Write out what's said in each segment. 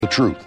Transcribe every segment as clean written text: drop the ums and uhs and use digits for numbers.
The truth.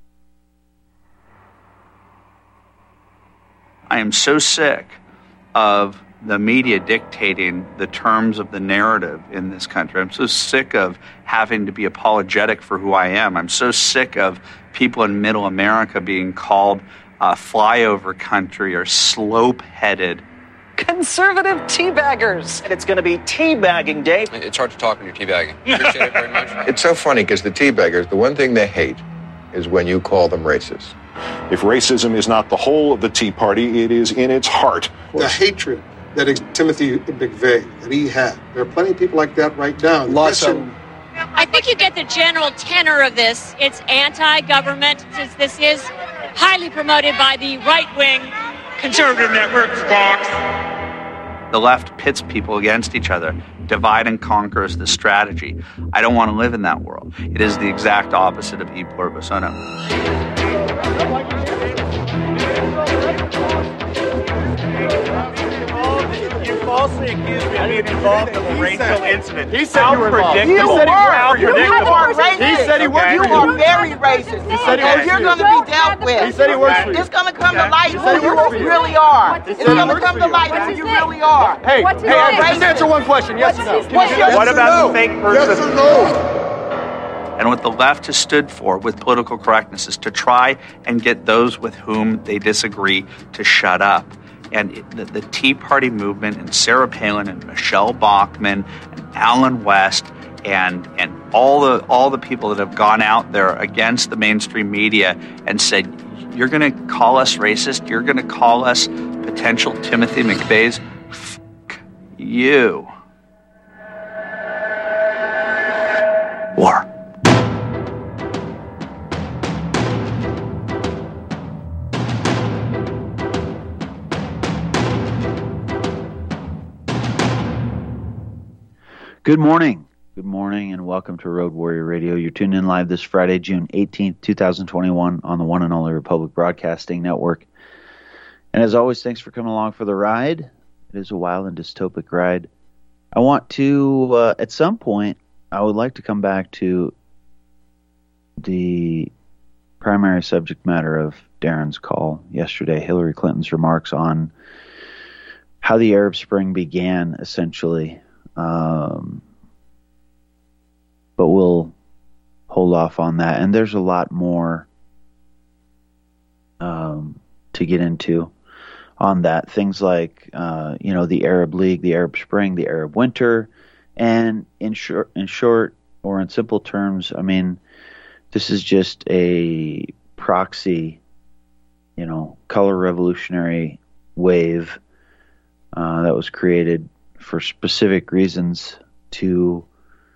I am so sick of the media dictating the terms of the narrative in this country. I'm so sick of having to be apologetic for who I am. I'm so sick of people in middle America being called flyover country or slope-headed. Conservative teabaggers. And it's going to be teabagging day. It's hard to talk when you're teabagging. Appreciate it very much. It's so funny because the teabaggers, the one thing they hate is when you call them racist. If racism is not the whole of the Tea Party, it is in its heart. The hatred that Timothy McVeigh, that he had. There are plenty of people like that right now. I think you get the general tenor of this. It's anti-government, since this is highly promoted by the right-wing conservative network, Fox. The left pits people against each other. Divide and conquer is the strategy. I don't want to live in that world. It is the exact opposite of E pluribus unum. You falsely accused me of being involved in a racial incident. He said you were involved. He said he was. You are racist. He said he worked for you. You are very racist. He said he works for you're you. going to be dealt with. He said he works for you. It's going to come to light He said he who works you for you. really are. He It's said he going to works come for to you. light who you really are. Hey, just answer one question. Yes or no? What about the fake person? Yes or no? And what the left has stood for with political correctness is to try and get those with whom they disagree to shut up. And the Tea Party movement and Sarah Palin and Michelle Bachmann and Alan West and all the people that have gone out there against the mainstream media and said, you're going to call us racist, you're going to call us potential Timothy McVeighs, fuck you. War. Good morning. Good morning and welcome to Road Warrior Radio. You're tuned in live this Friday, June 18th, 2021 on the one and only Republic Broadcasting Network. And as always, thanks for coming along for the ride. It is a wild and dystopic ride. I want to, at some point, I would like to come back to the primary subject matter of Darren's call yesterday, Hillary Clinton's remarks on how the Arab Spring began, essentially. But we'll hold off on that. And there's a lot more to get into on that. Things like, the Arab League, the Arab Spring, the Arab Winter. And in short, or in simple terms, I mean, this is just a proxy, color revolutionary wave that was created for specific reasons to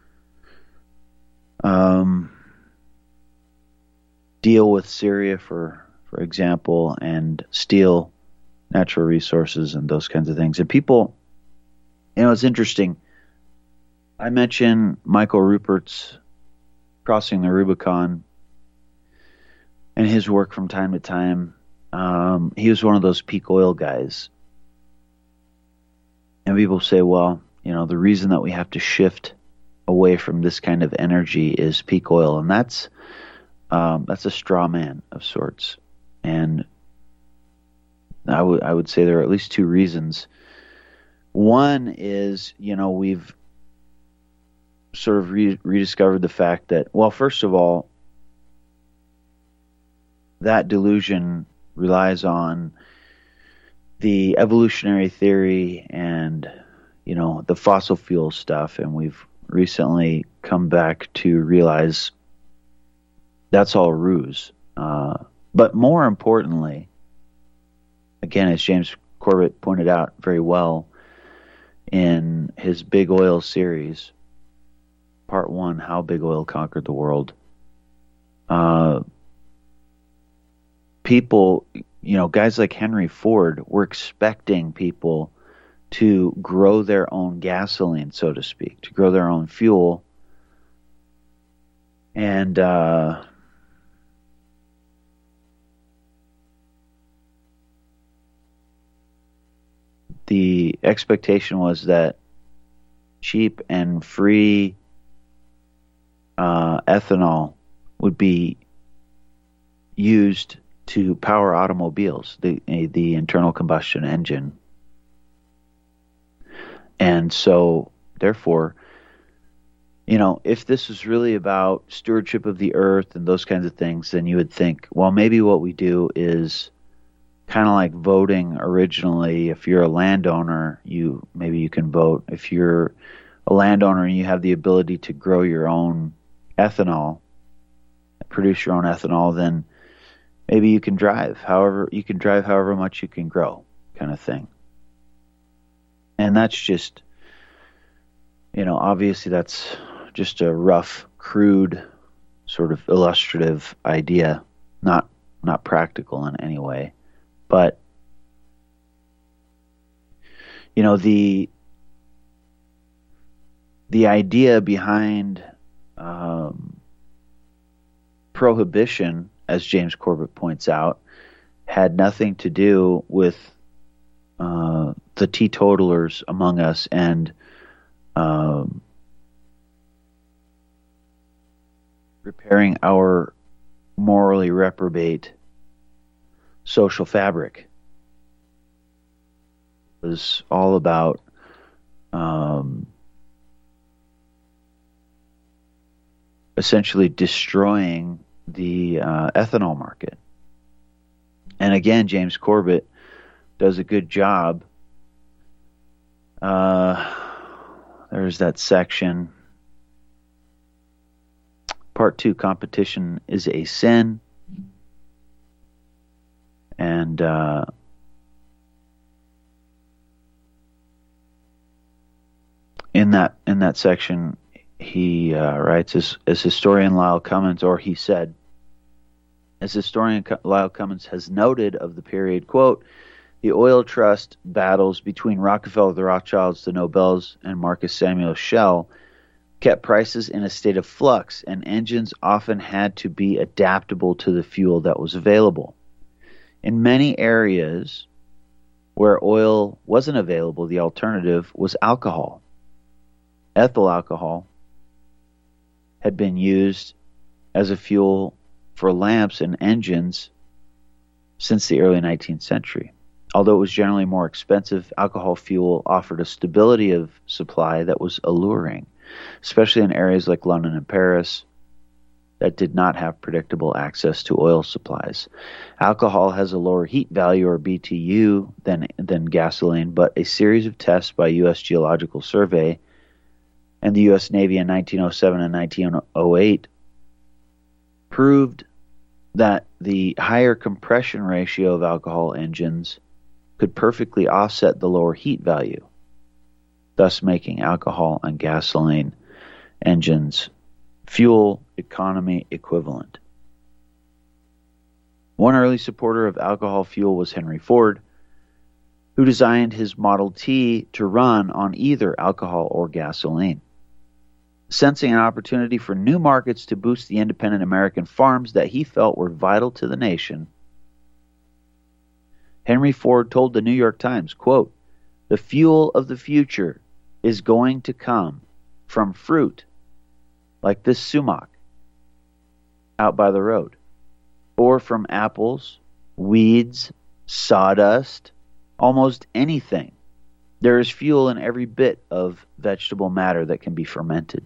deal with Syria, for example, and steal natural resources and those kinds of things. And people, it's interesting. I mentioned Michael Rupert's Crossing the Rubicon and his work from time to time. He was one of those peak oil guys. And people say, well, the reason that we have to shift away from this kind of energy is peak oil. And that's a straw man of sorts. And I would say there are at least two reasons. One is, we've sort of rediscovered the fact that, well, first of all, that delusion relies on the evolutionary theory and, the fossil fuel stuff. And we've recently come back to realize that's all ruse. But more importantly, again, as James Corbett pointed out very well in his Big Oil series, Part 1, How Big Oil Conquered the World, people, guys like Henry Ford were expecting people to grow their own gasoline, so to speak, to grow their own fuel. And the expectation was that cheap and free ethanol would be used to power automobiles, the internal combustion engine. And so, therefore, if this was really about stewardship of the earth and those kinds of things, then you would think, well, maybe what we do is kind of like voting originally. If you're a landowner, maybe you can vote. If you're a landowner and you have the ability to grow your own ethanol, produce your own ethanol, then maybe you can drive however much you can grow, kind of thing. And that's just, obviously that's just a rough, crude, sort of illustrative idea, not practical in any way. But, the idea behind prohibition, as James Corbett points out, had nothing to do with the teetotalers among us and repairing our morally reprobate social fabric. It was all about essentially destroying the ethanol market. And again, James Corbett does a good job. There's that section. Part 2, competition is a sin. And in that section, he writes, as historian Lyle Cummins, or he said, as historian Lyle Cummins has noted of the period, quote, the oil trust battles between Rockefeller, the Rothschilds, the Nobels, and Marcus Samuel Shell kept prices in a state of flux, and engines often had to be adaptable to the fuel that was available. In many areas where oil wasn't available, the alternative was alcohol. Ethyl alcohol had been used as a fuel for lamps and engines since the early 19th century. Although it was generally more expensive, alcohol fuel offered a stability of supply that was alluring, especially in areas like London and Paris that did not have predictable access to oil supplies. Alcohol has a lower heat value, or BTU, than gasoline, but a series of tests by U.S. Geological Survey and the U.S. Navy in 1907 and 1908 proved that the higher compression ratio of alcohol engines could perfectly offset the lower heat value, thus making alcohol and gasoline engines fuel economy equivalent. One early supporter of alcohol fuel was Henry Ford, who designed his Model T to run on either alcohol or gasoline. Sensing an opportunity for new markets to boost the independent American farms that he felt were vital to the nation, Henry Ford told the New York Times, quote, the fuel of the future is going to come from fruit like this sumac out by the road, or from apples, weeds, sawdust, almost anything. There is fuel in every bit of vegetable matter that can be fermented.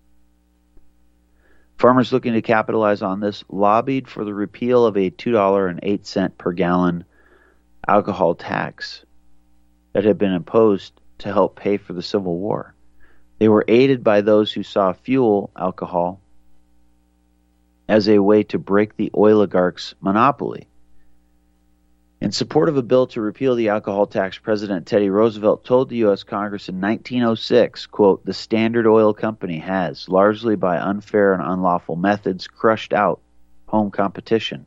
Farmers looking to capitalize on this lobbied for the repeal of a $2.08 per gallon alcohol tax that had been imposed to help pay for the Civil War. They were aided by those who saw fuel, alcohol, as a way to break the oligarchs' monopoly. In support of a bill to repeal the alcohol tax, President Teddy Roosevelt told the U.S. Congress in 1906, quote, the Standard Oil Company has, largely by unfair and unlawful methods, crushed out home competition.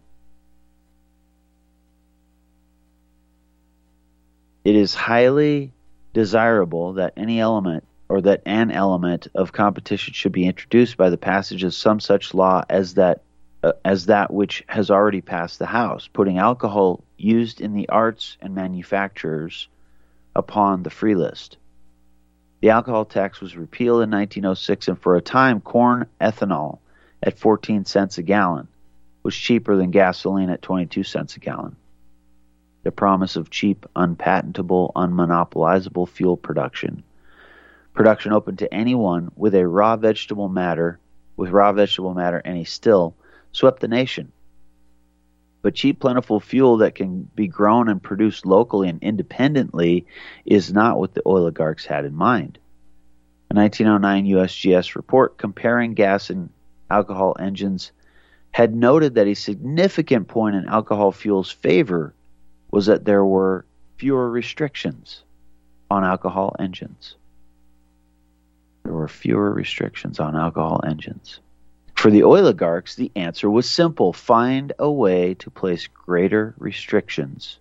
It is highly desirable that an element of competition should be introduced by the passage of some such law as that which has already passed the House, putting alcohol used in the arts and manufactures upon the free list. The alcohol tax was repealed in 1906, and for a time, corn ethanol at 14 cents a gallon was cheaper than gasoline at 22 cents a gallon. The promise of cheap, unpatentable, unmonopolizable fuel production open to anyone with raw vegetable matter, and he still swept the nation. But cheap, plentiful fuel that can be grown and produced locally and independently is not what the oligarchs had in mind. A 1909 USGS report comparing gas and alcohol engines had noted that a significant point in alcohol fuel's favor was that there were fewer restrictions on alcohol engines. There were fewer restrictions on alcohol engines. For the oligarchs, the answer was simple: find a way to place greater restrictions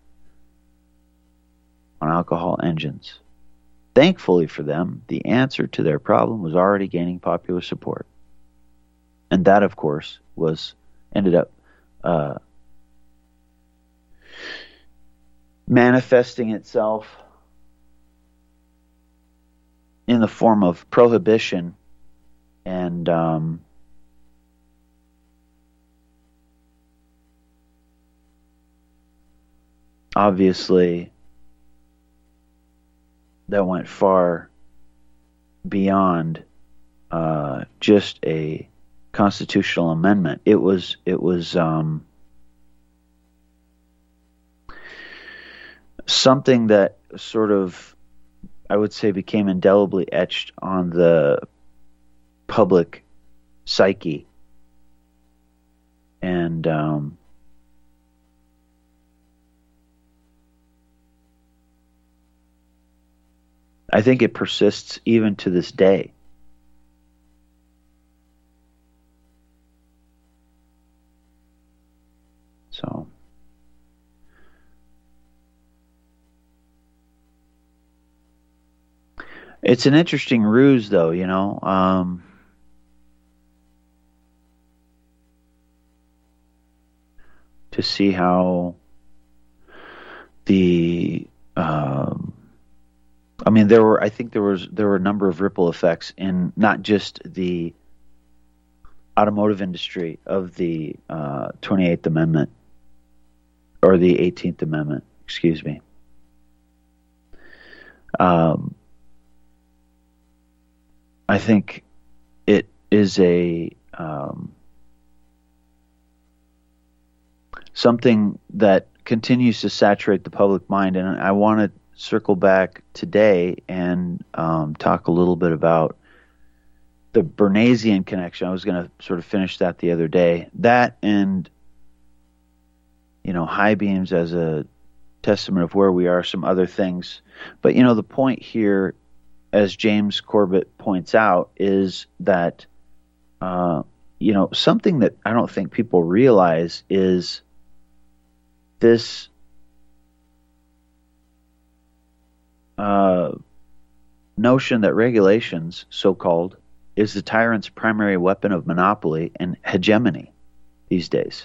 on alcohol engines. Thankfully for them, the answer to their problem was already gaining popular support. And that, of course, ended up manifesting itself in the form of prohibition and obviously that went far beyond just a constitutional amendment. It was something that sort of, I would say, became indelibly etched on the public psyche. And I think it persists even to this day. So it's an interesting ruse, though, you know. To see how the I mean, there were a number of ripple effects in not just the automotive industry of the 28th Amendment, or the 18th Amendment, excuse me. I think it is a something that continues to saturate the public mind, and I want to circle back today and talk a little bit about the Bernaysian connection. I was going to sort of finish that the other day. That and, you know, high beams as a testament of where we are, some other things. But, you know, the point here, as James Corbett points out, is that, you know, something that I don't think people realize is this notion that regulations, so-called, is the tyrant's primary weapon of monopoly and hegemony these days.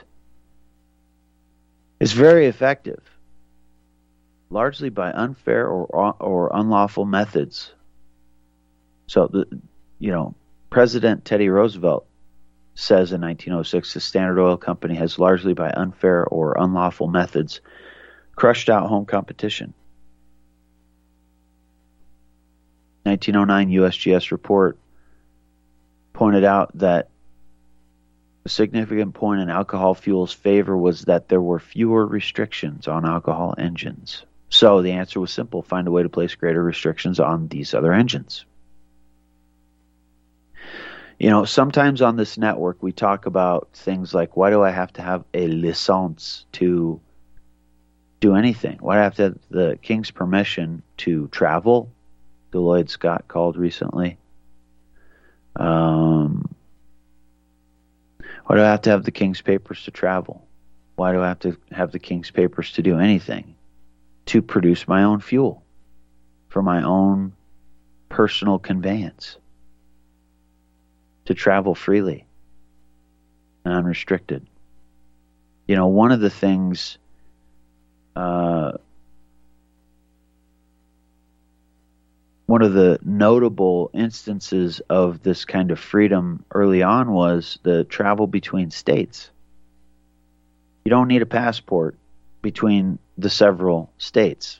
It's very effective, largely by unfair or unlawful methods. So, President Teddy Roosevelt says in 1906, the Standard Oil Company has largely by unfair or unlawful methods crushed out home competition. 1909 USGS report pointed out that a significant point in alcohol fuel's favor was that there were fewer restrictions on alcohol engines. So the answer was simple: find a way to place greater restrictions on these other engines. You know, sometimes on this network we talk about things like, why do I have to have a licence to do anything? Why do I have to have the king's permission to travel? Lloyd Scott called recently. Why do I have to have the king's papers to travel? Why do I have to have the king's papers to do anything? To produce my own fuel for my own personal conveyance. To travel freely and unrestricted. You know, one of the things one of the notable instances of this kind of freedom early on was the travel between states. You don't need a passport between the several states.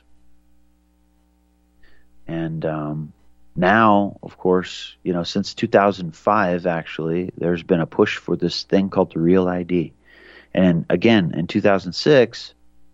And now, of course, since 2005, actually, there's been a push for this thing called the Real ID. And again, in 2006,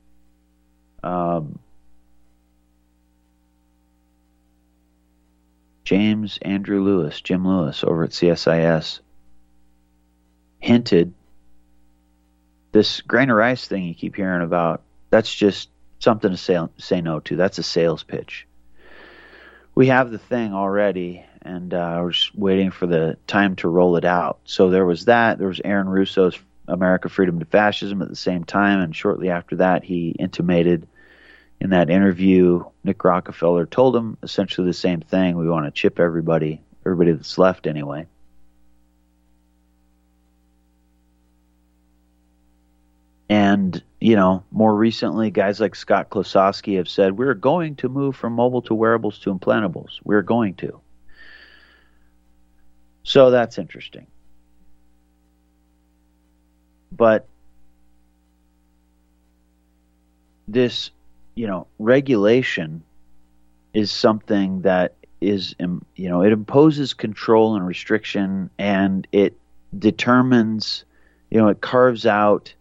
Jim Lewis over at CSIS, hinted this grain of rice thing you keep hearing about, that's just something to say no to. That's a sales pitch. We have the thing already, and we're just waiting for the time to roll it out. So there was that. There was Aaron Russo's America, Freedom to Fascism at the same time, and shortly after that, he intimated in that interview, Nick Rockefeller told him essentially the same thing. We want to chip everybody that's left anyway. And, more recently, guys like Scott Klosowski have said, we're going to move from mobile to wearables to implantables. We're going to. So that's interesting. But this, regulation is something that is, it imposes control and restriction, and it determines, it carves out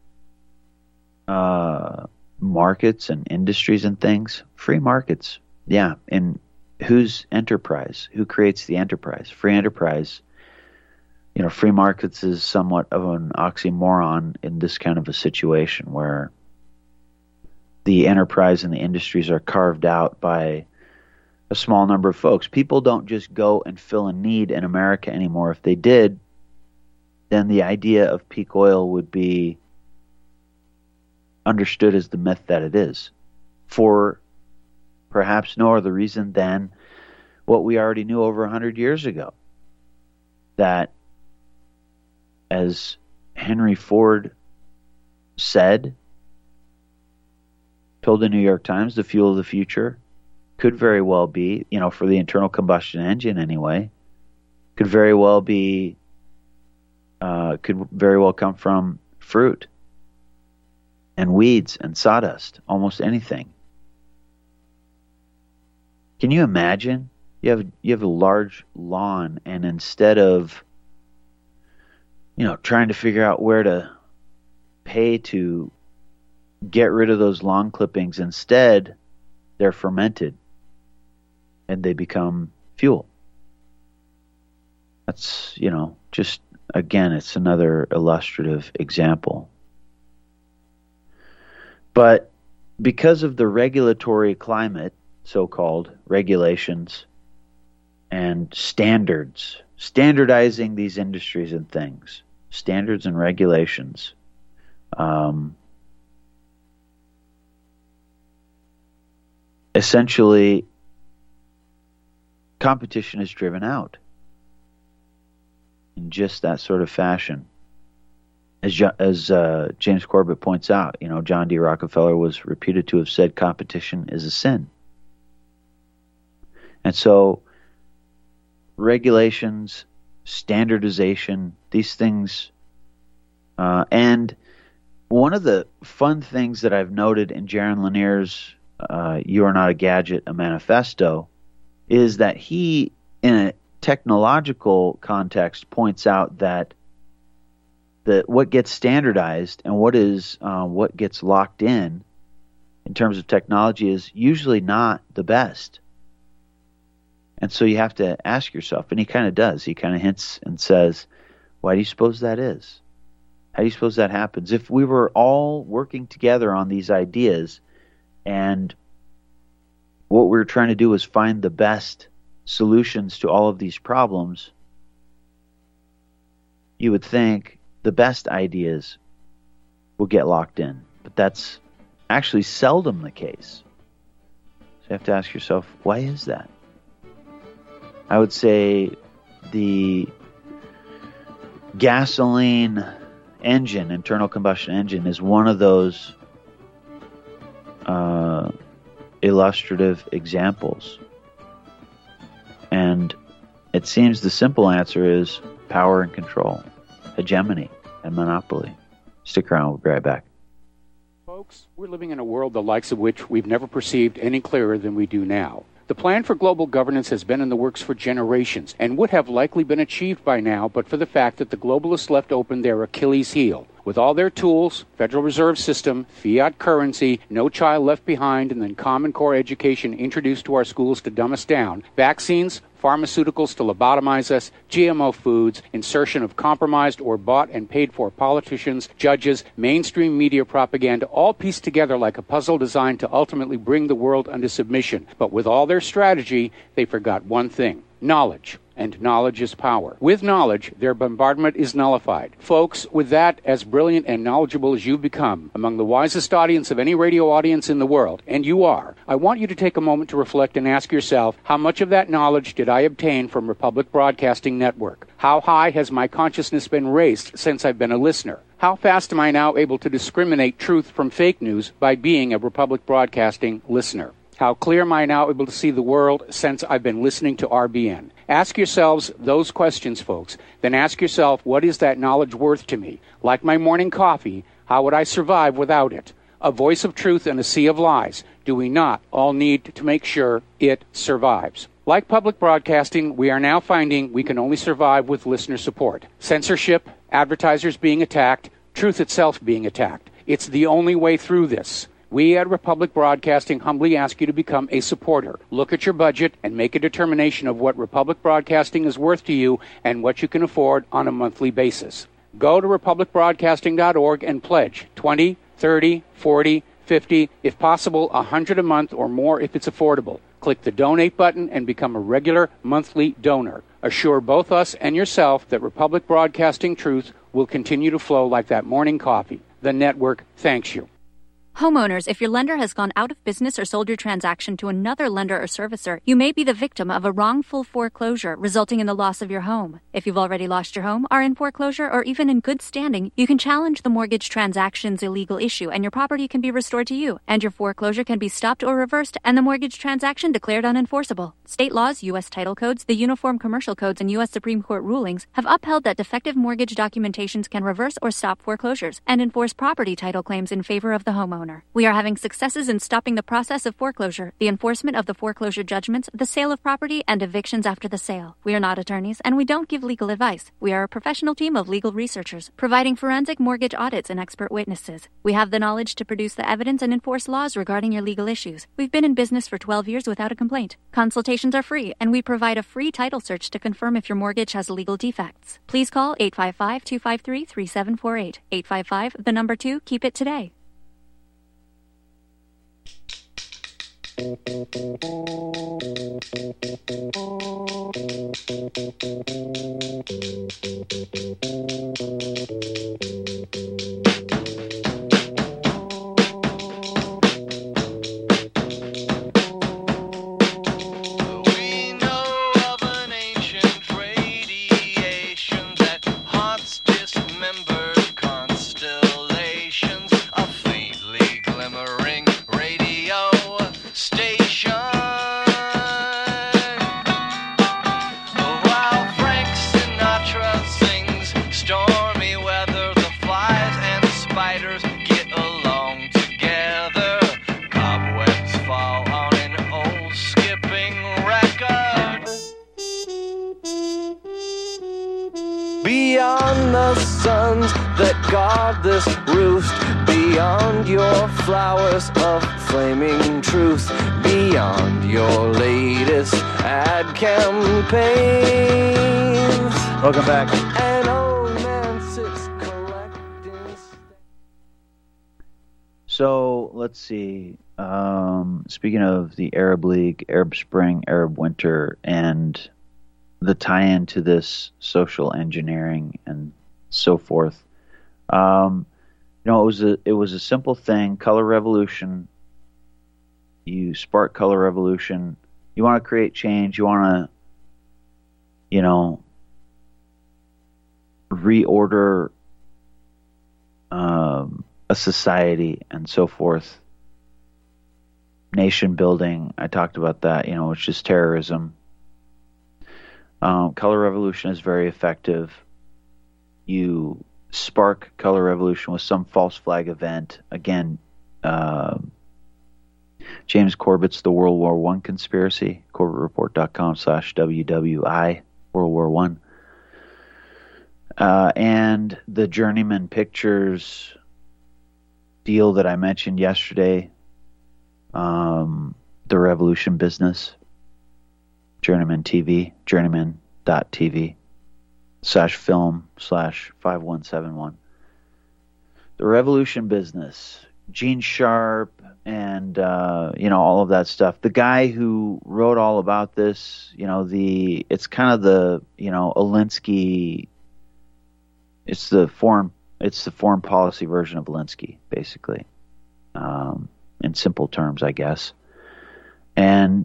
markets and industries and things. Free markets, yeah. And whose enterprise? Who creates the enterprise? Free enterprise. Free markets is somewhat of an oxymoron in this kind of a situation where the enterprise and the industries are carved out by a small number of folks. People don't just go and fill a need in America anymore. If they did, then the idea of peak oil would be understood as the myth that it is, for perhaps no other reason than what we already knew over 100 years ago. That, as Henry Ford told the New York Times, the fuel of the future could very well be, for the internal combustion engine anyway, could very well come from fruit and weeds and sawdust, almost anything. Can you imagine? You have a large lawn, and instead of trying to figure out where to pay to get rid of those lawn clippings, instead they're fermented and they become fuel. That's, just, again, it's another illustrative example. But because of the regulatory climate, so-called regulations and standards, standardizing these industries and things, standards and regulations, essentially competition is driven out in just that sort of fashion. As James Corbett points out, John D. Rockefeller was reputed to have said competition is a sin. And so regulations, standardization, these things, and one of the fun things that I've noted in Jaron Lanier's You Are Not a Gadget, a Manifesto, is that he, in a technological context, points out that what gets standardized and what gets locked in terms of technology is usually not the best. And so you have to ask yourself, and he kind of does. He kind of hints and says, why do you suppose that is? How do you suppose that happens? If we were all working together on these ideas and what we were trying to do was find the best solutions to all of these problems, you would think the best ideas will get locked in. But that's actually seldom the case. So you have to ask yourself, why is that? I would say the gasoline engine, internal combustion engine, is one of those illustrative examples. And it seems the simple answer is power and control, hegemony and monopoly. Stick around, we'll be right back. Folks, we're living in a world the likes of which we've never perceived any clearer than we do now. The plan for global governance has been in the works for generations and would have likely been achieved by now but for the fact that the globalists left open their Achilles heel. With all their tools, Federal Reserve System, fiat currency, no child left behind, and then Common Core education introduced to our schools to dumb us down, vaccines, pharmaceuticals to lobotomize us, GMO foods, insertion of compromised or bought and paid for politicians, judges, mainstream media propaganda, all pieced together like a puzzle designed to ultimately bring the world under submission. But with all their strategy, they forgot one thing: knowledge. And knowledge is power. With knowledge, their bombardment is nullified. Folks, with that, as brilliant and knowledgeable as you've become, among the wisest audience of any radio audience in the world, and you are, I want you to take a moment to reflect and ask yourself, how much of that knowledge did I obtain from Republic Broadcasting Network? How high has my consciousness been raised since I've been a listener? How fast am I now able to discriminate truth from fake news by being a Republic Broadcasting listener? How clear am I now able to see the world since I've been listening to RBN? Ask yourselves those questions, folks. Then ask yourself, what is that knowledge worth to me? Like my morning coffee, how would I survive without it? A voice of truth in a sea of lies. Do we not all need to make sure it survives? Like public broadcasting, we are now finding we can only survive with listener support. Censorship, advertisers being attacked, truth itself being attacked. It's the only way through this. We at Republic Broadcasting humbly ask you to become a supporter. Look at your budget and make a determination of what Republic Broadcasting is worth to you and what you can afford on a monthly basis. Go to republicbroadcasting.org and pledge $20, $30, $40, $50, if possible, $100 a month or more if it's affordable. Click the donate button and become a regular monthly donor. Assure both us and yourself that Republic Broadcasting truth will continue to flow like that morning coffee. The network thanks you. Homeowners, if your lender has gone out of business or sold your transaction to another lender or servicer, you may be the victim of a wrongful foreclosure resulting in the loss of your home. If you've already lost your home, are in foreclosure, or even in good standing, you can challenge the mortgage transaction's illegal issue and your property can be restored to you, and your foreclosure can be stopped or reversed and the mortgage transaction declared unenforceable. State laws, U.S. title codes, the Uniform Commercial Codes, and U.S. Supreme Court rulings have upheld that defective mortgage documentations can reverse or stop foreclosures and enforce property title claims in favor of the homeowner. We are having successes in stopping the process of foreclosure, the enforcement of the foreclosure judgments, the sale of property, and evictions after the sale. We are not attorneys, and we don't give legal advice. We are a professional team of legal researchers, providing forensic mortgage audits and expert witnesses. We have the knowledge to produce the evidence and enforce laws regarding your legal issues. We've been in business for 12 years without a complaint. Consultations are free, and we provide a free title search to confirm if your mortgage has legal defects. Please call 855-253-3748. 855, the number 2, keep it today. Beyond the suns that guard this roost, beyond your flowers of flaming truth, beyond your latest ad campaigns. Welcome back. An old man sits collecting. So let's see. Speaking of the Arab League, Arab Spring, Arab Winter, and the tie-in to this social engineering and so forth. It was a simple thing. Color revolution. You spark color revolution. You want to create change. You want to, reorder a society and so forth. Nation building. I talked about that. It's just terrorism. Color revolution is very effective. You spark color revolution with some false flag event. Again, James Corbett's The World War I Conspiracy, CorbettReport.com/WWI, World War I. And the Journeyman Pictures deal that I mentioned yesterday, The Revolution Business, Journeyman TV, journeyman.tv/film/5171. The Revolution Business, Gene Sharp, and all of that stuff. The guy who wrote all about this, it's kind of the Alinsky. It's the foreign policy version of Alinsky, basically, in simple terms, I guess. And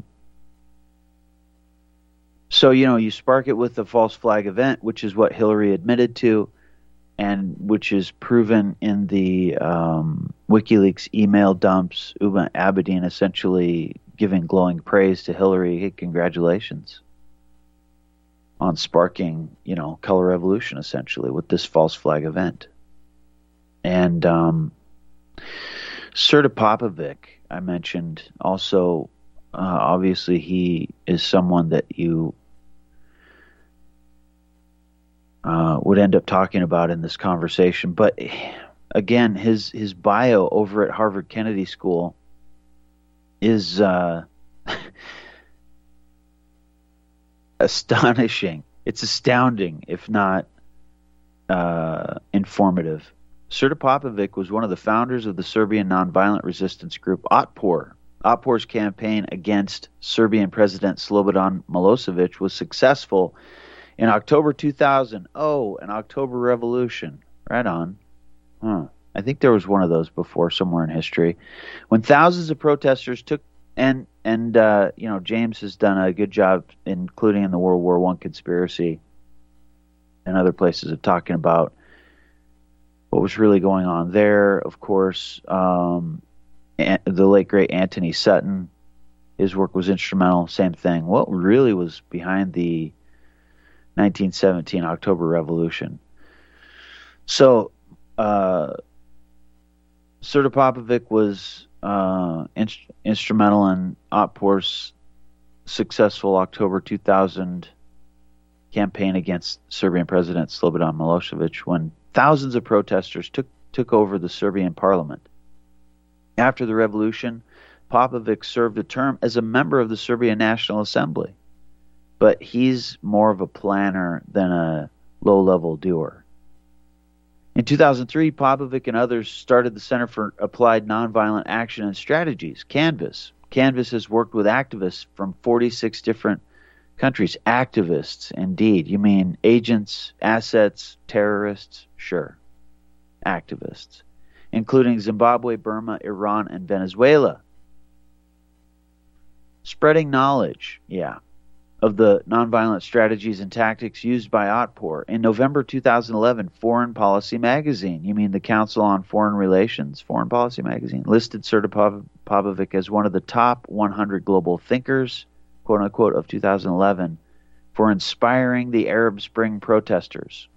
so you spark it with the false flag event, which is what Hillary admitted to, and which is proven in the WikiLeaks email dumps. Uma Abedin essentially giving glowing praise to Hillary. Hey, congratulations on sparking, color revolution, essentially, with this false flag event. And Serta Popovic, I mentioned, also, obviously he is someone that you would end up talking about in this conversation. But again, his bio over at Harvard Kennedy School is astonishing. It's astounding, if not informative. Serta Popovic was one of the founders of the Serbian nonviolent resistance group Otpor. Otpor's campaign against Serbian President Slobodan Milosevic was successful in October 2000. Oh, an October Revolution. Right on. I think there was one of those before somewhere in history. When thousands of protesters took and James has done a good job, including in the World War I Conspiracy and other places, of talking about what was really going on there. Of course, the late, great Anthony Sutton, his work was instrumental. Same thing. What really was behind the 1917 October Revolution? So, Serta Popovic was instrumental in Otpor's successful October 2000 campaign against Serbian President Slobodan Milosevic, when thousands of protesters took over the Serbian parliament. After the revolution, Popovic served a term as a member of the Serbian National Assembly, but he's more of a planner than a low-level doer. In 2003, Popovic and others started the Center for Applied Nonviolent Action and Strategies, CANVAS. CANVAS has worked with activists from 46 different countries. Activists, indeed. You mean agents, assets, terrorists? Sure. Activists. Including Zimbabwe, Burma, Iran, and Venezuela. Spreading knowledge, of the nonviolent strategies and tactics used by Otpor. In November 2011, Foreign Policy Magazine, you mean the Council on Foreign Relations, Foreign Policy Magazine, listed Serta Popovic as one of the top 100 global thinkers, quote-unquote, of 2011 for inspiring the Arab Spring protesters.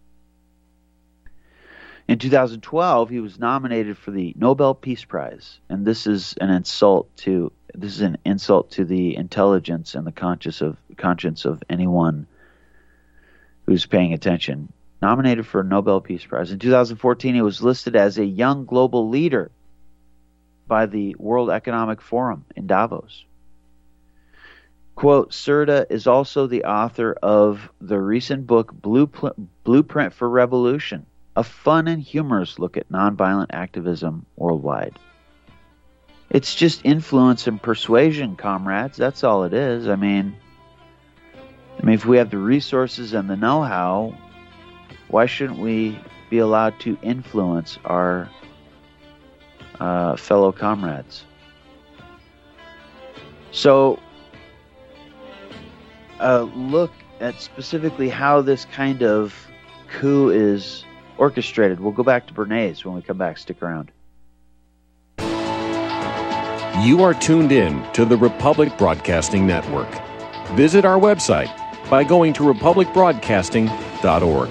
In 2012, he was nominated for the Nobel Peace Prize, and this is an insult to the intelligence and the conscience of anyone who's paying attention. Nominated for a Nobel Peace Prize. In 2014, he was listed as a young global leader by the World Economic Forum in Davos. Quote, Serta is also the author of the recent book Blueprint for Revolution, a fun and humorous look at nonviolent activism worldwide. It's just influence and persuasion, comrades. That's all it is. I mean, if we have the resources and the know-how, why shouldn't we be allowed to influence our fellow comrades? So, look at specifically how this kind of coup is orchestrated. We'll go back to Bernays when we come back. Stick around. You are tuned in to the Republic Broadcasting Network. Visit our website by going to republicbroadcasting.org.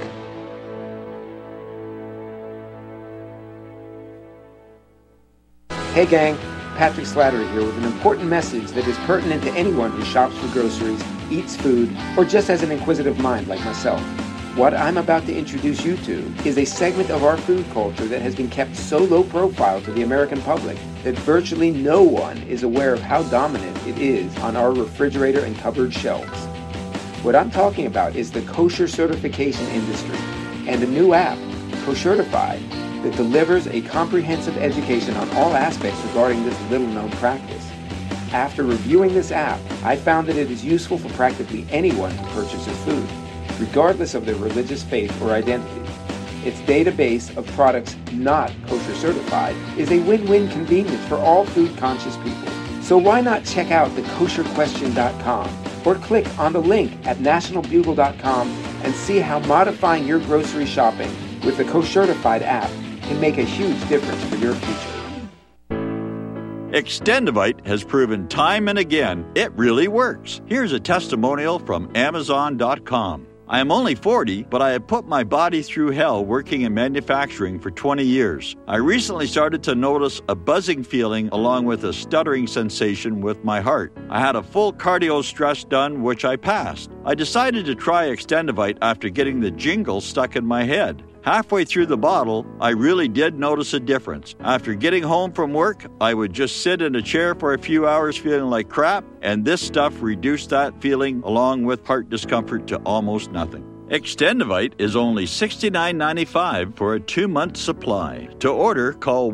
Hey gang, Patrick Slattery here with an important message that is pertinent to anyone who shops for groceries, eats food, or just has an inquisitive mind like myself. What I'm about to introduce you to is a segment of our food culture that has been kept so low profile to the American public that virtually no one is aware of how dominant it is on our refrigerator and cupboard shelves. What I'm talking about is the kosher certification industry and a new app, Koshertified, that delivers a comprehensive education on all aspects regarding this little-known practice. After reviewing this app, I found that it is useful for practically anyone who purchases food, regardless of their religious faith or identity. Its database of products not kosher certified is a win-win convenience for all food-conscious people. So why not check out the kosherquestion.com or click on the link at nationalbugle.com and see how modifying your grocery shopping with the Koshertified app can make a huge difference for your future. Extendivite has proven time and again it really works. Here's a testimonial from Amazon.com. I am only 40, but I have put my body through hell working in manufacturing for 20 years. I recently started to notice a buzzing feeling along with a stuttering sensation with my heart. I had a full cardio stress done, which I passed. I decided to try Extendivite after getting the jingle stuck in my head. Halfway through the bottle, I really did notice a difference. After getting home from work, I would just sit in a chair for a few hours feeling like crap, and this stuff reduced that feeling along with heart discomfort to almost nothing. Extendivite is only $69.95 for a 2-month supply. To order, call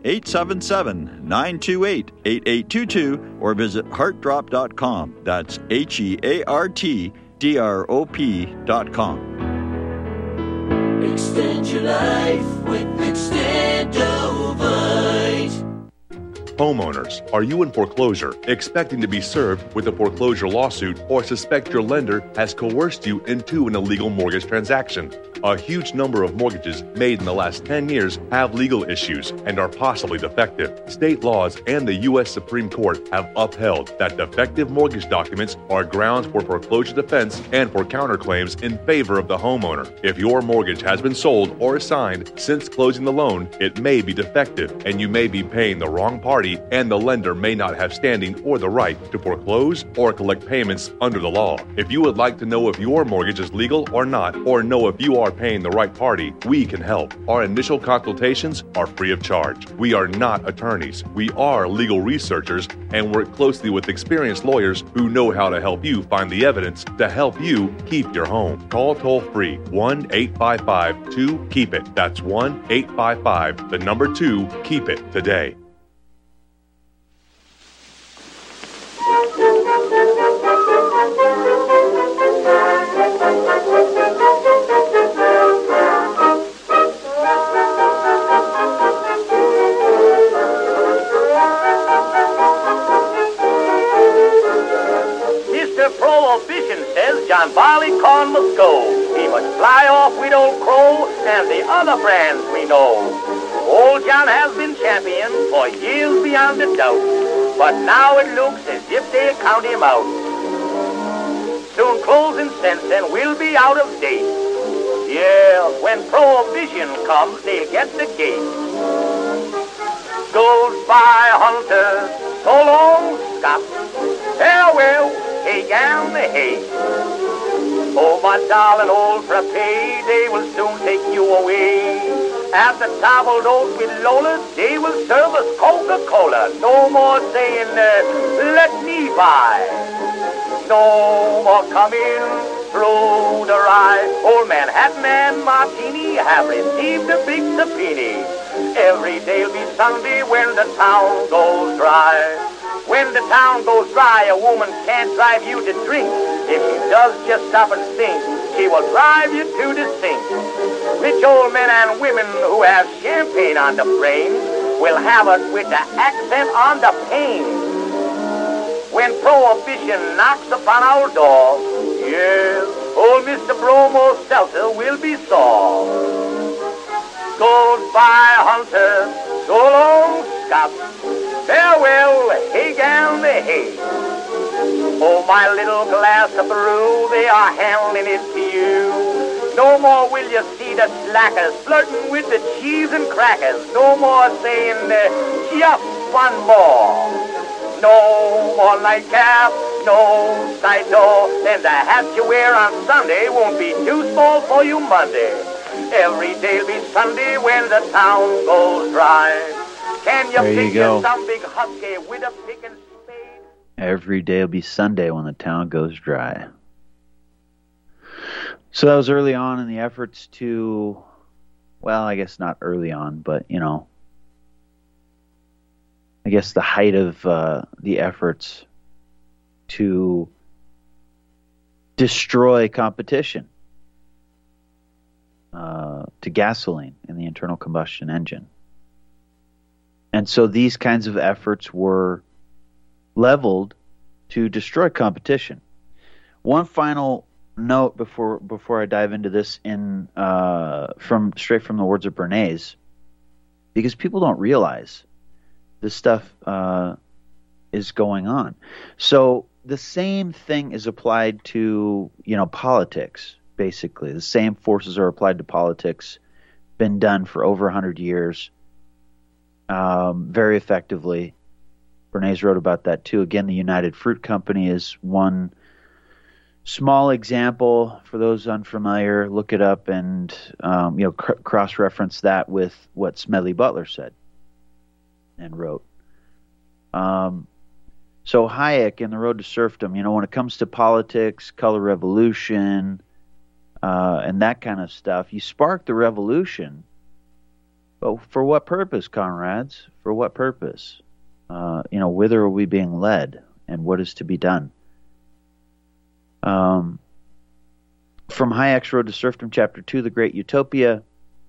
1-877-928-8822 or visit heartdrop.com. That's HEARTDROP.com. Extend your life with Extendovite. Homeowners, are you in foreclosure, expecting to be served with a foreclosure lawsuit, or suspect your lender has coerced you into an illegal mortgage transaction? A huge number of mortgages made in the last 10 years have legal issues and are possibly defective. State laws and the U.S. Supreme Court have upheld that defective mortgage documents are grounds for foreclosure defense and for counterclaims in favor of the homeowner. If your mortgage has been sold or assigned since closing the loan, it may be defective and you may be paying the wrong party, and the lender may not have standing or the right to foreclose or collect payments under the law. If you would like to know if your mortgage is legal or not, or know if you are paying the right party, we can help. Our initial consultations are free of charge. We are not attorneys. We are legal researchers and work closely with experienced lawyers who know how to help you find the evidence to help you keep your home. Call toll-free 1-855-2-KEEP-IT. That's 1-855-2-KEEP-IT today. Mr. Prohibition says John Barleycorn must go. He must fly off with Old Crow and the other brands we know. Old John has been champion for years beyond a doubt, but now it looks as if they'll count him out. Soon closing sense and we'll be out of date. Yeah, when Prohibition comes, they'll get the gate. Goodbye, Hunter, so long, Scott. Farewell, hey, and hey. Oh, my darling old frappe, they will soon take you away. At the table d'hôte with Lola, they will serve us Coca-Cola. No more saying, let me buy. No more coming through the rye. Old Manhattan and Martini have received a big subpoena. Every day'll be Sunday when the town goes dry. When the town goes dry, a woman can't drive you to drink. If she does, just stop and think. She will drive you to the sink. Rich old men and women who have champagne on the brain will have it with the accent on the pain. When Prohibition knocks upon our door, yes, old Mr. Bromo Seltzer will be sore. Goodbye, Hunter, so long, Scott. Farewell, hey, gal, hey. Oh, my little glass of brew, they are handing it to you. No more will you see the slackers flirting with the cheese and crackers. No more saying, gee up, one more. No more nightcap, no side door. Then the hat you wear on Sunday won't be too small for you Monday. Every day'll be Sunday when the town goes dry. Can you There you picture go. some big husky with a pick and spade? Every day will be Sunday when the town goes dry. So that was early on in the efforts to, well, I guess not early on, but, you know, I guess the height of the efforts to destroy competition to gasoline in the internal combustion engine. And so these kinds of efforts were leveled to destroy competition. One final note before I dive into this straight from the words of Bernays, because people don't realize this stuff is going on. So the same thing is applied to, politics, basically. The same forces are applied to politics, been done for over 100 years, very effectively. Bernays wrote about that too. Again, the United Fruit Company is one small example. For those unfamiliar, look it up and cross-reference that with what Smedley Butler said and wrote. So Hayek in The Road to Serfdom, when it comes to politics, color revolution, and that kind of stuff, you spark the revolution. But for what purpose, comrades? For what purpose? Whither are we being led, and what is to be done? From Hayek's Road to Serfdom, Chapter 2, The Great Utopia.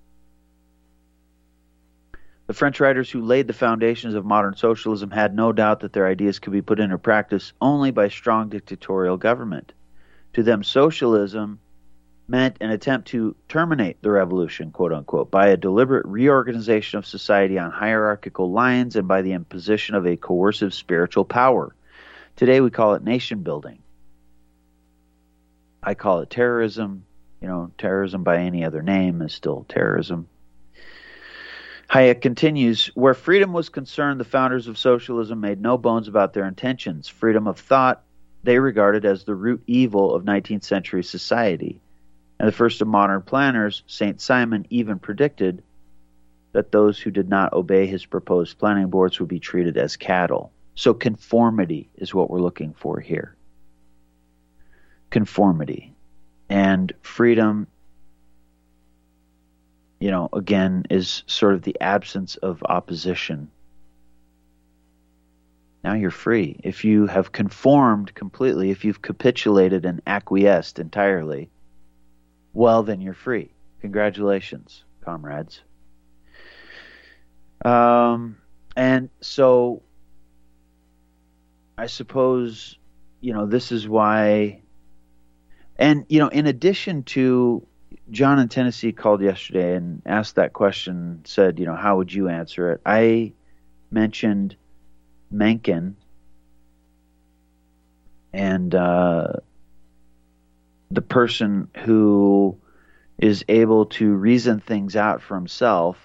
The French writers who laid the foundations of modern socialism had no doubt that their ideas could be put into practice only by strong dictatorial government. To them, socialism meant an attempt to terminate the revolution, quote unquote, by a deliberate reorganization of society on hierarchical lines and by the imposition of a coercive spiritual power. Today we call it nation building. I call it terrorism. Terrorism by any other name is still terrorism. Hayek continues, where freedom was concerned, the founders of socialism made no bones about their intentions. Freedom of thought they regarded as the root evil of 19th century society. And the first of modern planners, St. Simon, even predicted that those who did not obey his proposed planning boards would be treated as cattle. So conformity is what we're looking for here. Conformity. And freedom, again, is sort of the absence of opposition. Now you're free. If you have conformed completely, if you've capitulated and acquiesced entirely, well, then you're free. Congratulations, comrades. And so I suppose, this is why, and, in addition to, John in Tennessee called yesterday and asked that question, said, how would you answer it? I mentioned Mencken and the person who is able to reason things out for himself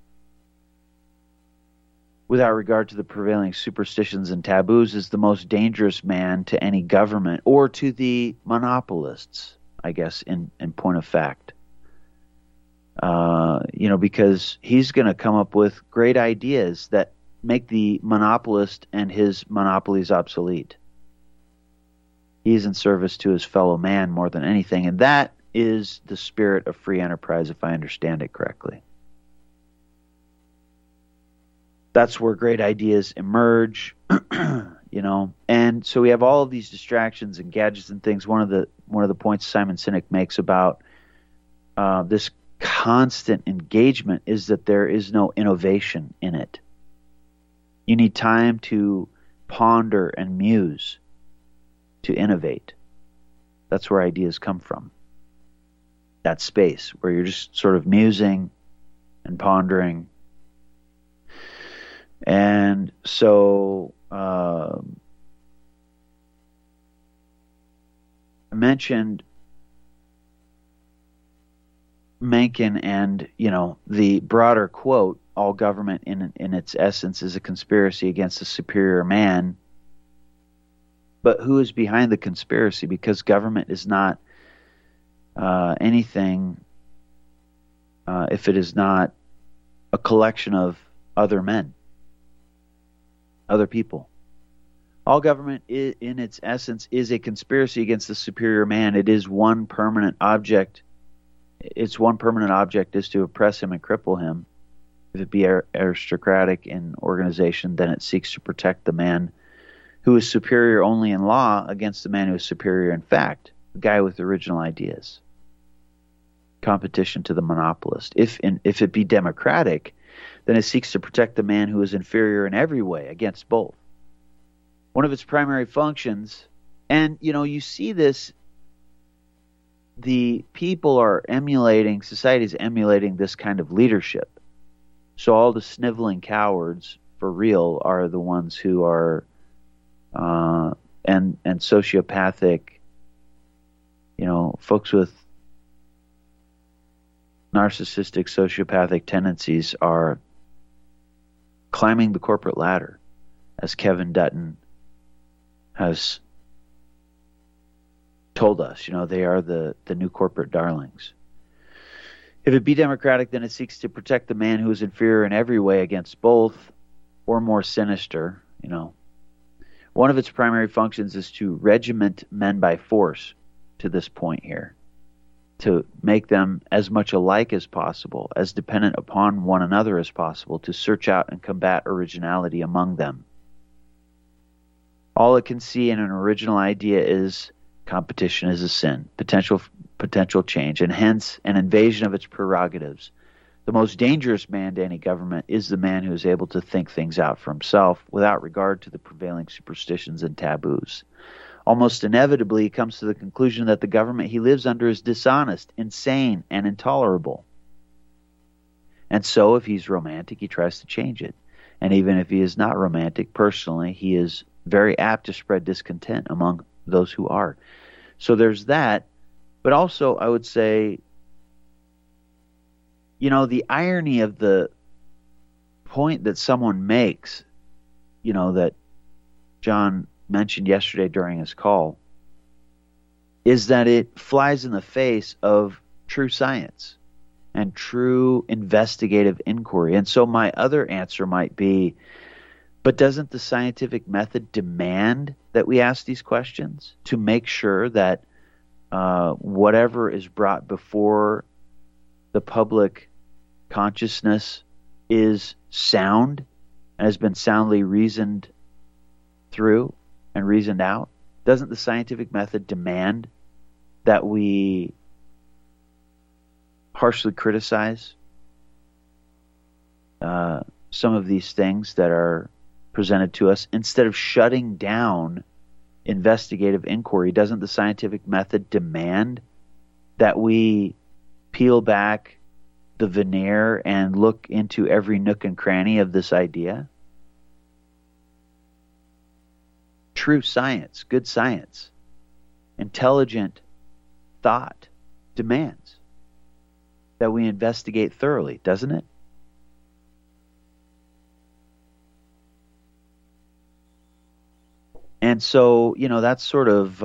without regard to the prevailing superstitions and taboos is the most dangerous man to any government or to the monopolists, I guess, in point of fact. Because he's going to come up with great ideas that make the monopolist and his monopolies obsolete. He's in service to his fellow man more than anything, and that is the spirit of free enterprise, if I understand it correctly. That's where great ideas emerge, and so we have all of these distractions and gadgets and things. One of the points Simon Sinek makes about this constant engagement is that there is no innovation in it. You need time to ponder and muse to innovate. That's where ideas come from. That space where you're just sort of musing and pondering. And so I mentioned Mencken and, the broader quote, all government in its essence is a conspiracy against the superior man. But who is behind the conspiracy? Because government is not anything if it is not a collection of other men, other people. All government in its essence is a conspiracy against the superior man. It is one permanent object. Its one permanent object is to oppress him and cripple him. If it be aristocratic in organization, then it seeks to protect the man who is superior only in law against the man who is superior in fact, the guy with original ideas. Competition to the monopolist. If it be democratic, then it seeks to protect the man who is inferior in every way against both. One of its primary functions, and you see this, the people are emulating, society is emulating this kind of leadership. So all the sniveling cowards, for real, are the ones who are and sociopathic, folks with narcissistic, sociopathic tendencies are climbing the corporate ladder, as Kevin Dutton has told us. They are the new corporate darlings. If it be democratic, then it seeks to protect the man who is inferior in every way against both, or more sinister. One of its primary functions is to regiment men by force to this point here, to make them as much alike as possible, as dependent upon one another as possible, to search out and combat originality among them. All it can see in an original idea is competition is a sin, potential change, and hence an invasion of its prerogatives. The most dangerous man to any government is the man who is able to think things out for himself without regard to the prevailing superstitions and taboos. Almost inevitably, he comes to the conclusion that the government he lives under is dishonest, insane, and intolerable. And so, if he's romantic, he tries to change it. And even if he is not romantic personally, he is very apt to spread discontent among those who are. So there's that. But also, I would say, the irony of the point that someone makes, that John mentioned yesterday during his call, is that it flies in the face of true science and true investigative inquiry. And so my other answer might be, but doesn't the scientific method demand that we ask these questions to make sure that whatever is brought before the public consciousness is sound and has been soundly reasoned through and reasoned out? Doesn't the scientific method demand that we harshly criticize some of these things that are presented to us instead of shutting down investigative inquiry? Doesn't the scientific method demand that we peel back the veneer and look into every nook and cranny of this idea? True science, good science, intelligent thought demands that we investigate thoroughly, doesn't it? And so, that's sort of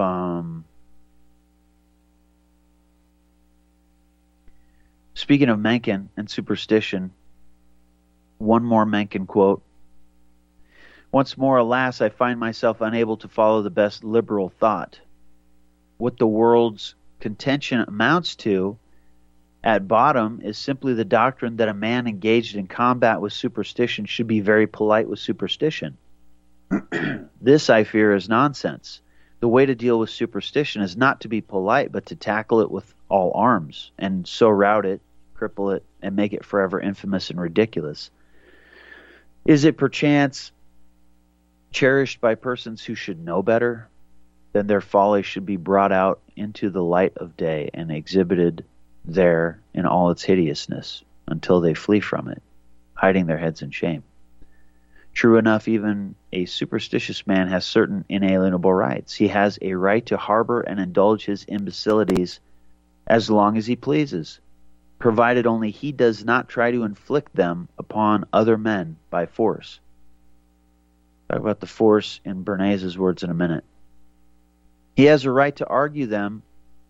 speaking of Mencken and superstition, one more Mencken quote. Once more, alas, I find myself unable to follow the best liberal thought. What the world's contention amounts to, at bottom, is simply the doctrine that a man engaged in combat with superstition should be very polite with superstition. This, I fear, is nonsense. The way to deal with superstition is not to be polite, but to tackle it with all arms, and so rout it, cripple it, and make it forever infamous and ridiculous. Is it perchance cherished by persons who should know better? Then their folly should be brought out into the light of day and exhibited there in all its hideousness until they flee from it, hiding their heads in shame. True enough, even a superstitious man has certain inalienable rights. He has a right to harbor and indulge his imbecilities as long as he pleases. provided only he does not try to inflict them upon other men by force. Talk about the force in Bernays' words in a minute. He has a right to argue them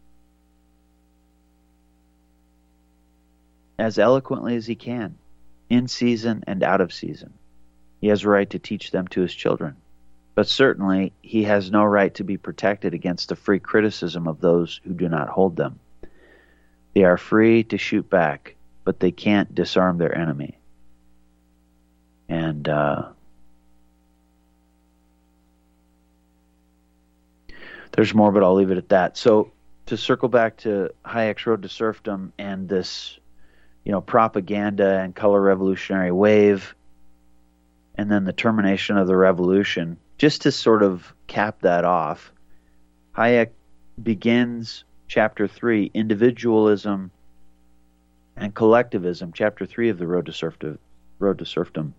as eloquently as he can, in season and out of season. He has a right to teach them to his children. But certainly he has no right to be protected against the free criticism of those who do not hold them. They are free to shoot back, but they can't disarm their enemy. And there's more, but I'll leave it at that. So to circle back to Hayek's Road to Serfdom and this, propaganda and color revolutionary wave, and then the termination of the revolution, just to sort of cap that off, Hayek begins Chapter 3, Individualism and Collectivism, Chapter 3 of the Road to Serfdom,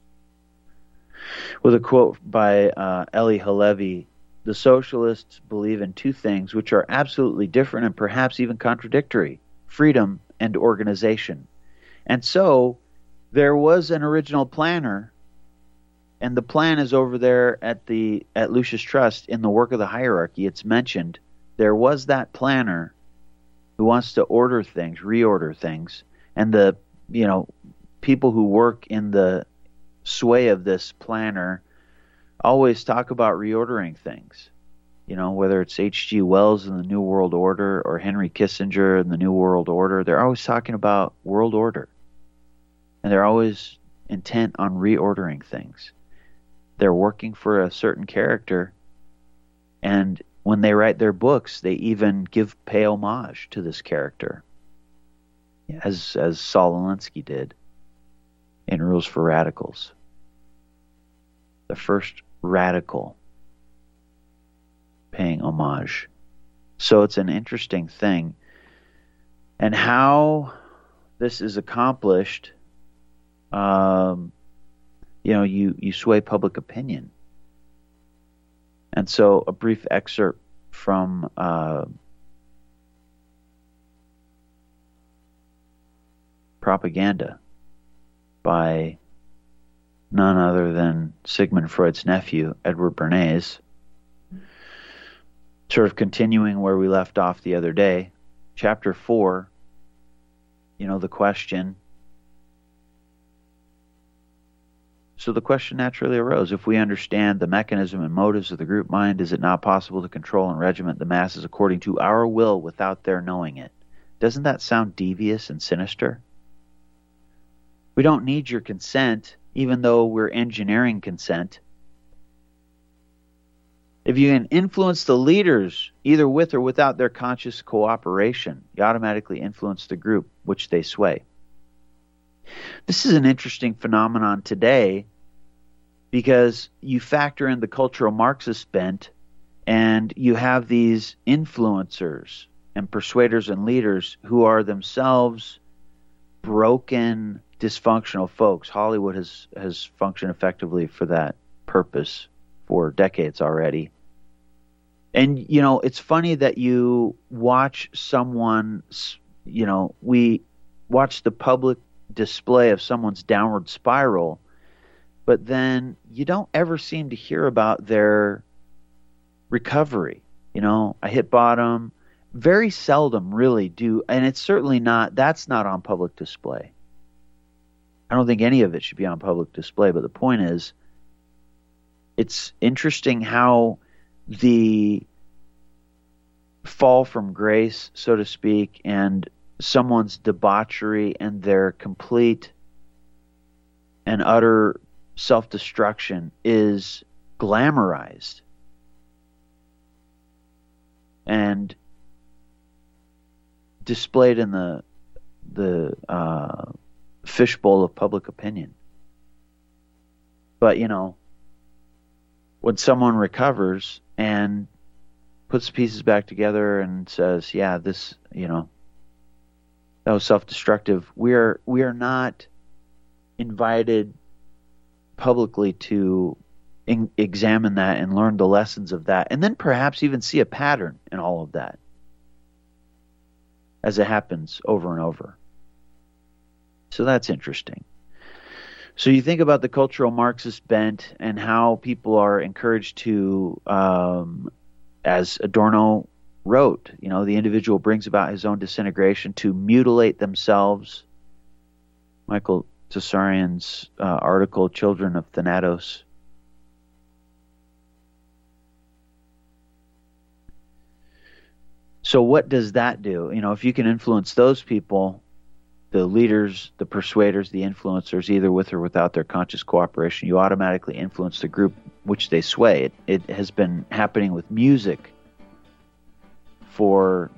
with a quote by Eli Halevi. The socialists believe in two things which are absolutely different and perhaps even contradictory: freedom and organization. And so there was an original planner, and the plan is over there at Lucius Trust in the Work of the Hierarchy. It's mentioned. There was that planner who wants to order things, reorder things, and the people who work in the sway of this planner always talk about reordering things. Whether it's H.G. Wells in the New World Order or Henry Kissinger in the New World Order, they're always talking about world order, and they're always intent on reordering things. They're working for a certain character, and when they write their books, they even pay homage to this character, as Saul Alinsky did in Rules for Radicals. The first radical paying homage. So it's an interesting thing. And how this is accomplished, you sway public opinion. And so a brief excerpt from Propaganda by none other than Sigmund Freud's nephew, Edward Bernays, sort of continuing where we left off the other day. Chapter 4, the question. So the question naturally arose: if we understand the mechanism and motives of the group mind, is it not possible to control and regiment the masses according to our will without their knowing it? Doesn't that sound devious and sinister? We don't need your consent, even though we're engineering consent. If you can influence the leaders, either with or without their conscious cooperation, you automatically influence the group which they sway. This is an interesting phenomenon today because you factor in the cultural Marxist bent, and you have these influencers and persuaders and leaders who are themselves broken, dysfunctional folks. Hollywood has functioned effectively for that purpose for decades already. And, it's funny that you watch we watch the public display of someone's downward spiral, but then you don't ever seem to hear about their recovery. I hit bottom. Very seldom really do, and it's certainly that's not on public display. I don't think any of it should be on public display, but the point is, it's interesting how the fall from grace, so to speak, and someone's debauchery and their complete and utter self-destruction is glamorized and displayed in the fishbowl of public opinion. But, when someone recovers and puts the pieces back together and says, yeah, this, that was self-destructive, we are not invited publicly to examine that and learn the lessons of that, and then perhaps even see a pattern in all of that as it happens over and over. So that's interesting. So you think about the cultural Marxist bent and how people are encouraged to, as Adorno wrote, the individual brings about his own disintegration to mutilate themselves. Michael Tsarian's article, Children of Thanatos. So what does that do? If you can influence those people, the leaders, the persuaders, the influencers, either with or without their conscious cooperation, you automatically influence the group which they sway. It has been happening with music for,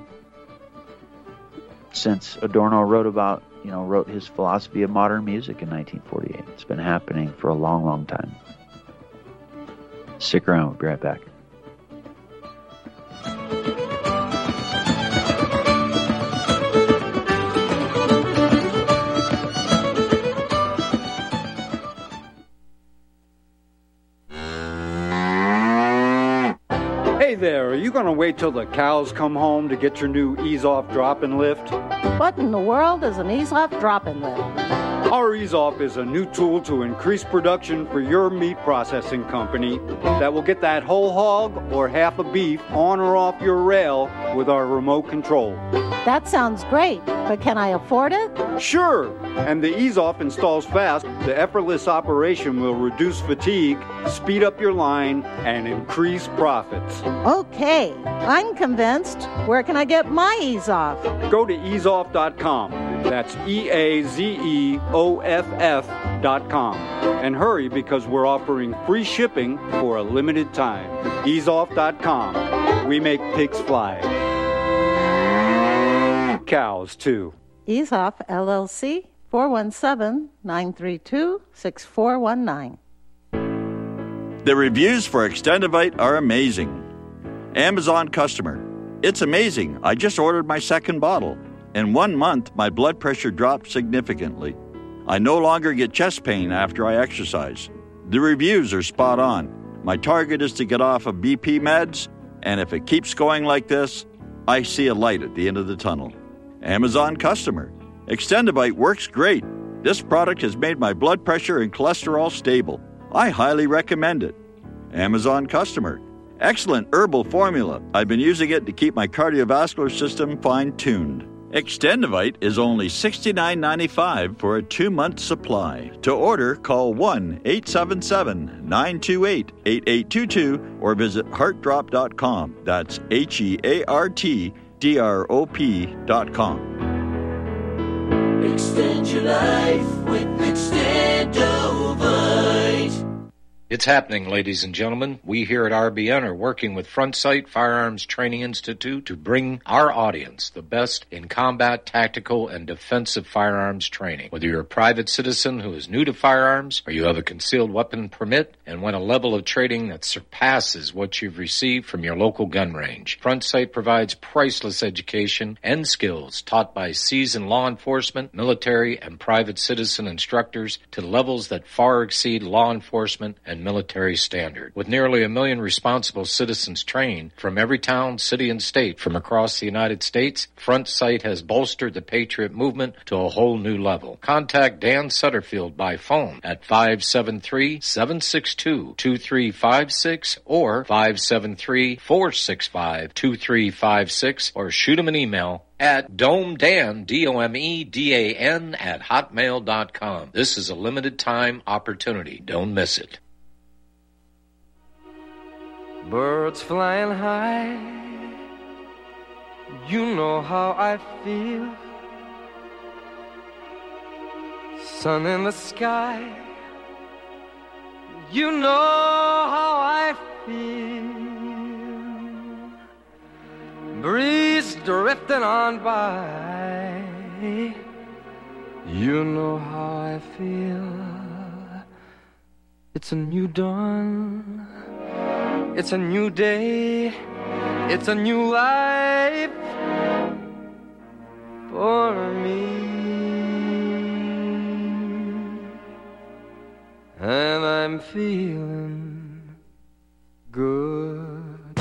since Adorno wrote his philosophy of modern music in 1948. It's been happening for a long, long time. Stick around. We'll be right back. Hey there, are you going to wait till the cows come home to get your new ease-off drop-and lift? What in the world is an ease-off drop-and lift? Our ease-off is a new tool to increase production for your meat processing company that will get that whole hog or half a beef on or off your rail with our remote control. That sounds great, but can I afford it? Sure, and the ease-off installs fast. The effortless operation will reduce fatigue, speed up your line, and increase profits. Okay, I'm convinced. Where can I get my ease-off? Go to easeoff.com. That's EAZEOFF.com. And hurry, because we're offering free shipping for a limited time. Easeoff.com. We make pigs fly. Cows, too. Ease-Off, LLC, 417-932-6419. The reviews for Extendivite are amazing. Amazon customer. It's amazing. I just ordered my second bottle. In 1 month, my blood pressure dropped significantly. I no longer get chest pain after I exercise. The reviews are spot on. My target is to get off of BP meds, and if it keeps going like this, I see a light at the end of the tunnel. Amazon customer. Extendivite works great. This product has made my blood pressure and cholesterol stable. I highly recommend it. Amazon customer. Excellent herbal formula. I've been using it to keep my cardiovascular system fine-tuned. Extendivite is only $69.95 for a 2-month supply. To order, call 1-877-928-8822 or visit heartdrop.com. That's HEARTDROP.com. Extend your life with Extendovite. It's happening, ladies and gentlemen. We here at RBN are working with Front Sight Firearms Training Institute to bring our audience the best in combat, tactical, and defensive firearms training. Whether you're a private citizen who is new to firearms or you have a concealed weapon permit and want a level of training that surpasses what you've received from your local gun range, Front Sight provides priceless education and skills taught by seasoned law enforcement, military, and private citizen instructors to levels that far exceed law enforcement and military standard. With nearly 1 million responsible citizens trained from every town, city, and state from across the United States, Front Sight has bolstered the Patriot movement to a whole new level. Contact Dan Sutterfield by phone at 573-762-2356 or 573-465-2356 or shoot him an email at domedan, DOMEDAN, at hotmail.com. This is a limited time opportunity. Don't miss it. Birds flying high, you know how I feel. Sun in the sky, you know how I feel. Breeze drifting on by, you know how I feel. It's a new dawn, it's a new day, it's a new life for me. And I'm feeling good.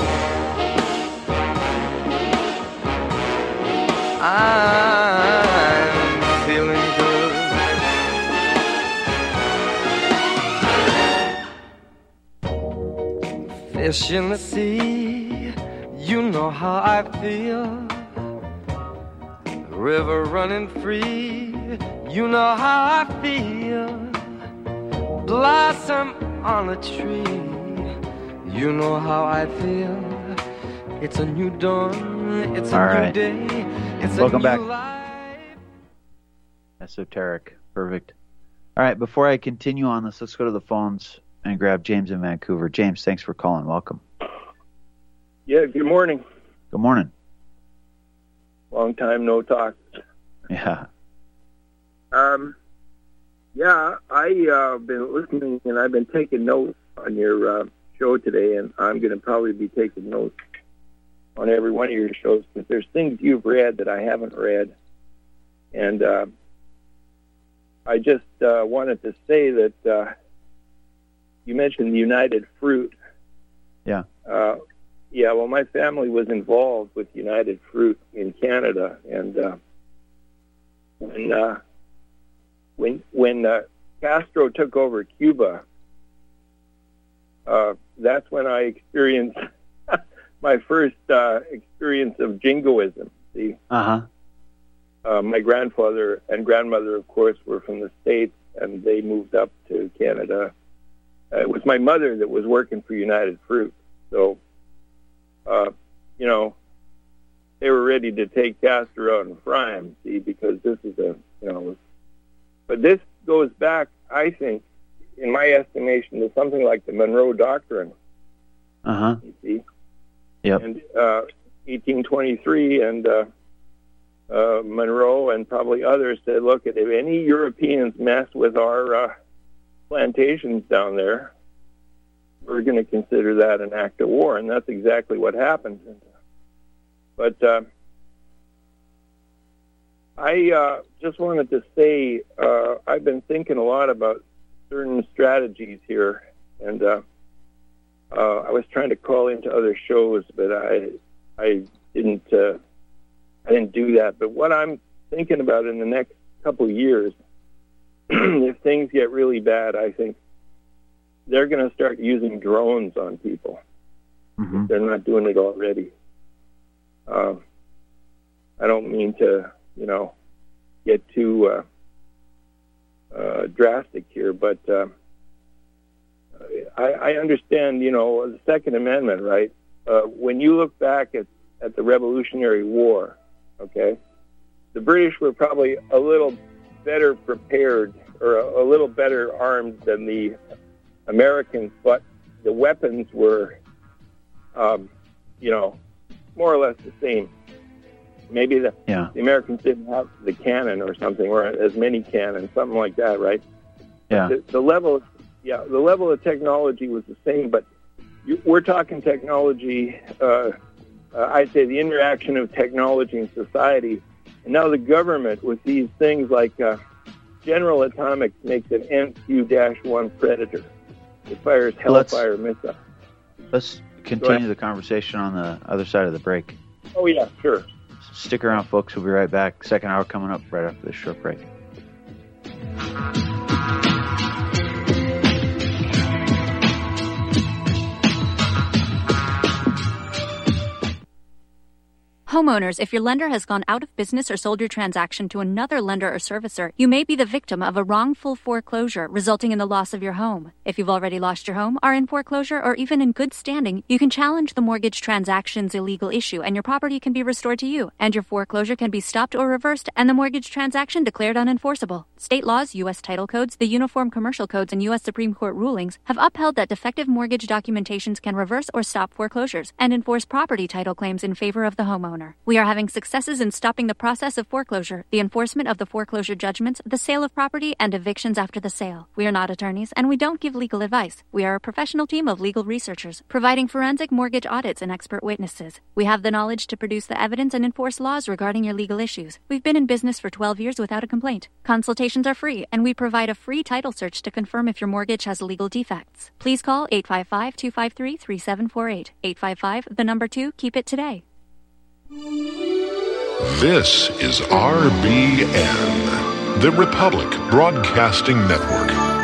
I'm feeling good. fish in the sea, you know how I feel. River running free, you know how I feel. Blossom on a tree, you know how I feel. It's a new dawn, it's a new day, it's Welcome a back. new life. Esoteric. Perfect. All right, before I continue on this, let's go to the phones and grab James in Vancouver. James, thanks for calling. Welcome. Yeah, good morning. Good morning. Long time no talk. Yeah. I've been listening and I've been taking notes on your show today, and I'm going to probably be taking notes on every one of your shows because there's things you've read that I haven't read. And I just wanted to say that you mentioned the United Fruit. Yeah. Well, my family was involved with United Fruit in Canada, and when Castro took over Cuba, that's when I experienced my first experience of jingoism. See, my grandfather and grandmother, of course, were from the States, and they moved up to Canada. It was my mother that was working for United Fruit, so they were ready to take Castro out and fry him. See, because this is but this goes back, I think, in my estimation, to something like the Monroe Doctrine. You see? Yep. And 1823, and Monroe and probably others said, look, if any Europeans mess with our plantations down there, we're going to consider that an act of war. And that's exactly what happened. But I just wanted to say I've been thinking a lot about certain strategies here, and I was trying to call into other shows, but I didn't do that. But what I'm thinking about in the next couple of years, if things get really bad, I think they're going to start using drones on people. If they're not doing it already. I don't mean to, get too drastic here, but I understand, the Second Amendment, right? When you look back at the Revolutionary War, okay, the British were probably a little better prepared or a little better armed than the Americans, but the weapons were, more or less the same. Maybe the Americans didn't have the cannon or something, or as many cannons, something like that, right? Yeah. The level of technology was the same, but we're talking technology. I'd say the interaction of technology and society, and now the government with these things like General Atomics makes an MQ-1 Predator. It fires Hellfire missiles. Let's continue the conversation on the other side of the break. Oh, yeah, sure. Stick around, folks. We'll be right back. Second hour coming up right after this short break. Homeowners, if your lender has gone out of business or sold your transaction to another lender or servicer, you may be the victim of a wrongful foreclosure, resulting in the loss of your home. If you've already lost your home, are in foreclosure, or even in good standing, you can challenge the mortgage transaction's illegal issue, and your property can be restored to you, and your foreclosure can be stopped or reversed, and the mortgage transaction declared unenforceable. State laws, U.S. title codes, the Uniform Commercial Codes, and U.S. Supreme Court rulings have upheld that defective mortgage documentations can reverse or stop foreclosures and enforce property title claims in favor of the homeowner. We are having successes in stopping the process of foreclosure, the enforcement of the foreclosure judgments, the sale of property, and evictions after the sale. We are not attorneys, and we don't give legal advice. We are a professional team of legal researchers, providing forensic mortgage audits and expert witnesses. We have the knowledge to produce the evidence and enforce laws regarding your legal issues. We've been in business for 12 years without a complaint. Consultations are free, and we provide a free title search to confirm if your mortgage has legal defects. Please call 855-253-3748. 855, 2, keep it today. This is RBN, the Republic Broadcasting Network.